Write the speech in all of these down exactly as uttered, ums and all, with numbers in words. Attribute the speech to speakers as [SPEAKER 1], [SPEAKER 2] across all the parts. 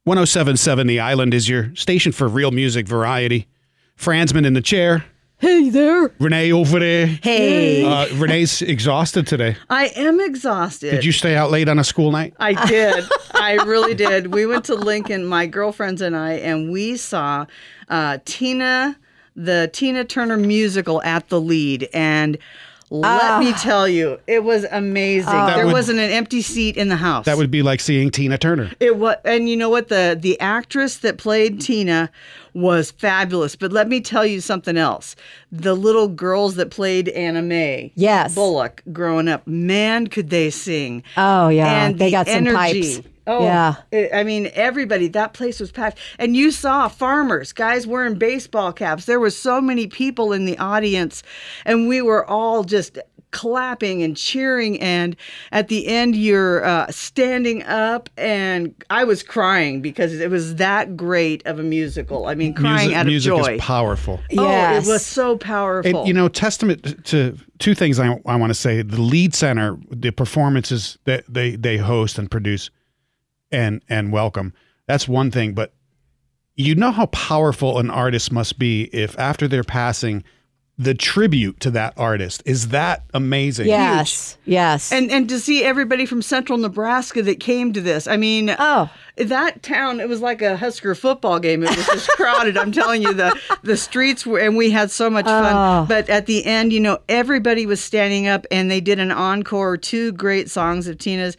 [SPEAKER 1] one oh seven point seven The Island is your station for real music variety. Fransman in the chair.
[SPEAKER 2] Hey there.
[SPEAKER 1] Renee over there.
[SPEAKER 2] Hey.
[SPEAKER 1] Uh, Renee's exhausted today.
[SPEAKER 2] I am exhausted.
[SPEAKER 1] Did you stay out late on a school night?
[SPEAKER 2] I did. I really did. We went to Lincoln, my girlfriends and I, and we saw uh, Tina, the Tina Turner musical at the Lead. And let
[SPEAKER 3] Ah.
[SPEAKER 2] me tell you, it was amazing.
[SPEAKER 1] That
[SPEAKER 2] there
[SPEAKER 1] would-
[SPEAKER 2] wasn't an empty seat in the house.
[SPEAKER 1] That would be like seeing Tina Turner.
[SPEAKER 2] It was, and you know what? The the actress that played Tina was fabulous. But let me tell you something else. The little girls that played Anna Mae
[SPEAKER 3] Yes.
[SPEAKER 2] Bullock growing up, man, could they sing.
[SPEAKER 3] Oh, yeah.
[SPEAKER 2] And
[SPEAKER 3] They
[SPEAKER 2] the
[SPEAKER 3] got some
[SPEAKER 2] energy.
[SPEAKER 3] pipes.
[SPEAKER 2] Oh,
[SPEAKER 3] Yeah.
[SPEAKER 2] it- I mean, everybody, that place was packed. And you saw farmers, guys wearing baseball caps. There were so many people in the audience, and we were all just clapping and cheering. And at the end, you're uh, standing up, and I was crying because it was that great of a musical. I mean, crying
[SPEAKER 1] music
[SPEAKER 2] out of
[SPEAKER 1] music
[SPEAKER 2] joy.
[SPEAKER 1] is powerful.
[SPEAKER 2] Oh,
[SPEAKER 3] Yes.
[SPEAKER 2] it was so powerful.
[SPEAKER 1] And, you know, testament to two things I, I want to say. The Lead Center, the performances that they, they host and produce and, and welcome, that's one thing. But you know how powerful an artist must be if after their passing, the tribute to that artist is that amazing.
[SPEAKER 3] Yes. Yes.
[SPEAKER 2] And and to see everybody from central Nebraska that came to this. I mean,
[SPEAKER 3] oh,
[SPEAKER 2] that town, it was like a Husker football game. It was just crowded. I'm telling you, the the streets were, and we had so much fun.
[SPEAKER 3] Oh.
[SPEAKER 2] But at the end, you know, everybody was standing up, and they did an encore, two great songs of Tina's,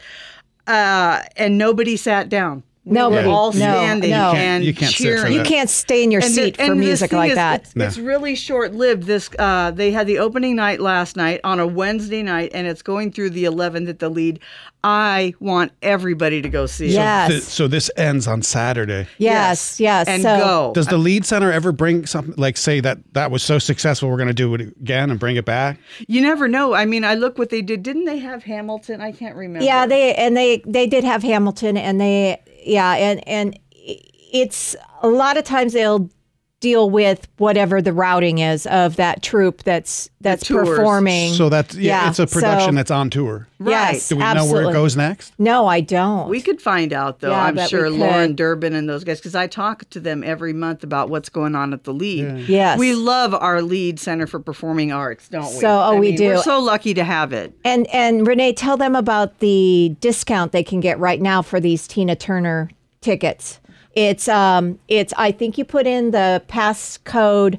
[SPEAKER 2] uh, and nobody sat down.
[SPEAKER 3] Nobody.
[SPEAKER 2] We were all
[SPEAKER 3] No,
[SPEAKER 2] standing
[SPEAKER 3] no. You
[SPEAKER 1] can't-
[SPEAKER 2] and
[SPEAKER 1] you can't sit for
[SPEAKER 2] cheering.
[SPEAKER 1] that.
[SPEAKER 3] you can't stay in your
[SPEAKER 2] And the-
[SPEAKER 3] seat for
[SPEAKER 2] and the
[SPEAKER 3] music
[SPEAKER 2] thing
[SPEAKER 3] like
[SPEAKER 2] is,
[SPEAKER 3] that.
[SPEAKER 2] It's,
[SPEAKER 1] No.
[SPEAKER 2] it's really short-lived. This uh, they had the opening night last night on a Wednesday night, and it's going through the eleventh at the Lead. I want everybody to go see it.
[SPEAKER 3] Yes.
[SPEAKER 1] Th- So this ends on Saturday.
[SPEAKER 3] Yes. Yes.
[SPEAKER 2] and
[SPEAKER 3] so,
[SPEAKER 2] go.
[SPEAKER 1] Does the Lead Center ever bring something like say that that was so successful, we're going to do it again and bring it back?
[SPEAKER 2] You never know. I mean, I look what they did. Didn't they have Hamilton? I can't remember.
[SPEAKER 3] Yeah, they and they they did have Hamilton, and they yeah, and and it's a lot of times they'll deal with whatever the routing is of that troupe that's that's
[SPEAKER 2] tours.
[SPEAKER 3] performing.
[SPEAKER 1] So that's yeah,
[SPEAKER 3] Yeah,
[SPEAKER 1] it's a production
[SPEAKER 3] so-
[SPEAKER 1] that's on tour.
[SPEAKER 3] Yes,
[SPEAKER 1] Do we know
[SPEAKER 3] absolutely.
[SPEAKER 1] where it goes next?
[SPEAKER 3] No, I don't.
[SPEAKER 2] We could find out, though.
[SPEAKER 3] Yeah, I
[SPEAKER 2] I'm
[SPEAKER 3] bet
[SPEAKER 2] sure
[SPEAKER 3] we
[SPEAKER 2] Lauren
[SPEAKER 3] could.
[SPEAKER 2] Durbin and those guys, because I talk to them every month about what's going on at the Lead.
[SPEAKER 3] Yes.
[SPEAKER 2] We love our Lead Center for Performing Arts, don't we?
[SPEAKER 3] So, oh,
[SPEAKER 2] I
[SPEAKER 3] we
[SPEAKER 2] mean,
[SPEAKER 3] do.
[SPEAKER 2] We're so lucky to have it.
[SPEAKER 3] And and Renee, tell them about the discount they can get right now for these Tina Turner tickets. It's um it's I think you put in the pass code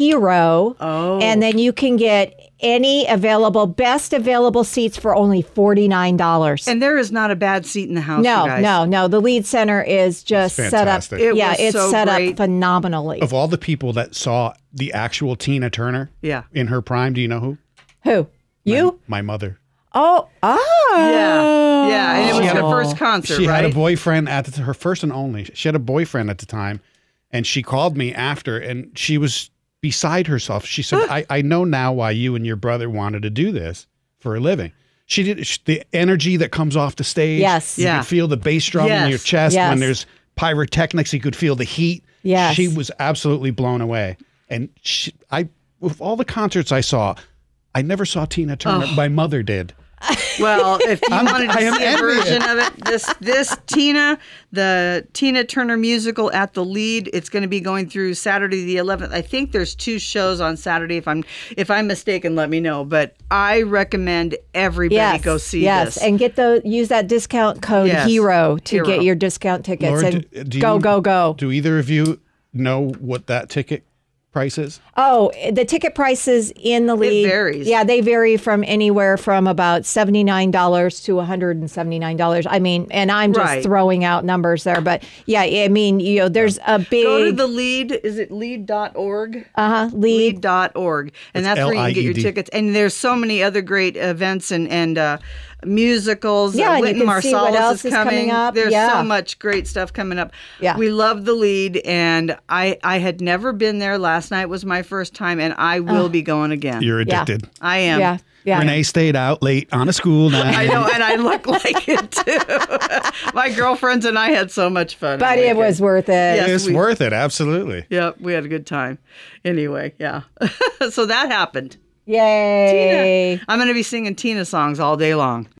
[SPEAKER 3] HERO,
[SPEAKER 2] Oh.
[SPEAKER 3] and then you can get any available best available seats for only forty-nine dollars.
[SPEAKER 2] And there is not a bad seat in the house,
[SPEAKER 3] No,
[SPEAKER 2] you guys.
[SPEAKER 3] no, no. The Lead Center is just
[SPEAKER 1] It's
[SPEAKER 3] set up.
[SPEAKER 1] fantastic.
[SPEAKER 2] It
[SPEAKER 3] yeah,
[SPEAKER 2] was
[SPEAKER 3] it's
[SPEAKER 2] so
[SPEAKER 3] set
[SPEAKER 2] great.
[SPEAKER 3] up phenomenally.
[SPEAKER 1] Of all the people that saw the actual Tina Turner
[SPEAKER 2] Yeah.
[SPEAKER 1] in her prime, do you know who?
[SPEAKER 3] Who? You?
[SPEAKER 1] My mother.
[SPEAKER 3] Oh, oh.
[SPEAKER 2] Yeah. Yeah. And it was
[SPEAKER 1] She had
[SPEAKER 2] her
[SPEAKER 1] a-
[SPEAKER 2] first concert,
[SPEAKER 1] She
[SPEAKER 2] right?
[SPEAKER 1] had a boyfriend at the, her first and only. She had a boyfriend at the time, and she called me after, and she was beside herself. She said, I, I know now why you and your brother wanted to do this for a living. She did sh- the energy that comes off the stage.
[SPEAKER 3] Yes.
[SPEAKER 1] You
[SPEAKER 2] Yeah.
[SPEAKER 1] could feel the bass drum in
[SPEAKER 2] Yes.
[SPEAKER 1] your chest.
[SPEAKER 3] Yes.
[SPEAKER 1] When there's pyrotechnics, you could feel the heat.
[SPEAKER 3] Yes.
[SPEAKER 1] She was absolutely blown away. And she, I, with all the concerts I saw, I never saw Tina Turner.
[SPEAKER 2] Oh.
[SPEAKER 1] My mother did.
[SPEAKER 2] Well, if you
[SPEAKER 1] I'm-
[SPEAKER 2] wanted to
[SPEAKER 1] I am
[SPEAKER 2] see a
[SPEAKER 1] envious.
[SPEAKER 2] version of it, this this Tina, the Tina Turner musical at the Lead, it's going to be going through Saturday the eleventh. I think there's two shows on Saturday. If I'm if I'm mistaken, let me know. But I recommend everybody
[SPEAKER 3] Yes,
[SPEAKER 2] go see
[SPEAKER 3] yes,
[SPEAKER 2] this.
[SPEAKER 3] and get the use that discount code
[SPEAKER 2] Yes,
[SPEAKER 3] HERO to
[SPEAKER 2] HERO.
[SPEAKER 3] get your discount tickets
[SPEAKER 1] Laura,
[SPEAKER 3] and
[SPEAKER 1] do- do
[SPEAKER 3] go
[SPEAKER 1] you-
[SPEAKER 3] go go.
[SPEAKER 1] Do either of you know what that ticket price is?
[SPEAKER 3] Oh, the ticket prices in the league
[SPEAKER 2] varies.
[SPEAKER 3] Yeah, they vary from anywhere from about seventy-nine dollars to one hundred seventy-nine dollars. I mean, and I'm just
[SPEAKER 2] Right.
[SPEAKER 3] throwing out numbers there, but yeah, I mean, you know, there's a big
[SPEAKER 2] Go to the Lead. Is it lead dot org?
[SPEAKER 3] uh-huh, lead.
[SPEAKER 2] lead dot org. And
[SPEAKER 1] It's
[SPEAKER 2] that's where you can get your
[SPEAKER 1] L I E D.
[SPEAKER 2] tickets. And there's so many other great events and, and uh, musicals.
[SPEAKER 3] Yeah,
[SPEAKER 2] uh,
[SPEAKER 3] and you
[SPEAKER 2] Wynton
[SPEAKER 3] can see what
[SPEAKER 2] Marsalis
[SPEAKER 3] else is coming up.
[SPEAKER 2] There's
[SPEAKER 3] Yeah.
[SPEAKER 2] so much great stuff coming up.
[SPEAKER 3] Yeah.
[SPEAKER 2] We love the Lead. And I, I had never been there. Last night was my first time. And I will be going again.
[SPEAKER 1] You're
[SPEAKER 3] Yeah.
[SPEAKER 1] addicted.
[SPEAKER 2] I am.
[SPEAKER 3] Yeah, yeah.
[SPEAKER 1] Renee stayed out late on a school night.
[SPEAKER 2] I know, and I look like it too. My girlfriends and I had so much fun.
[SPEAKER 3] But
[SPEAKER 2] on
[SPEAKER 3] it
[SPEAKER 2] weekend.
[SPEAKER 3] was worth it.
[SPEAKER 2] Yes.
[SPEAKER 1] It's
[SPEAKER 2] we-
[SPEAKER 1] worth it, absolutely.
[SPEAKER 2] Yep, we had a good time. Anyway, yeah. So that happened.
[SPEAKER 3] Yay.
[SPEAKER 2] Tina. I'm going to be singing Tina songs all day long.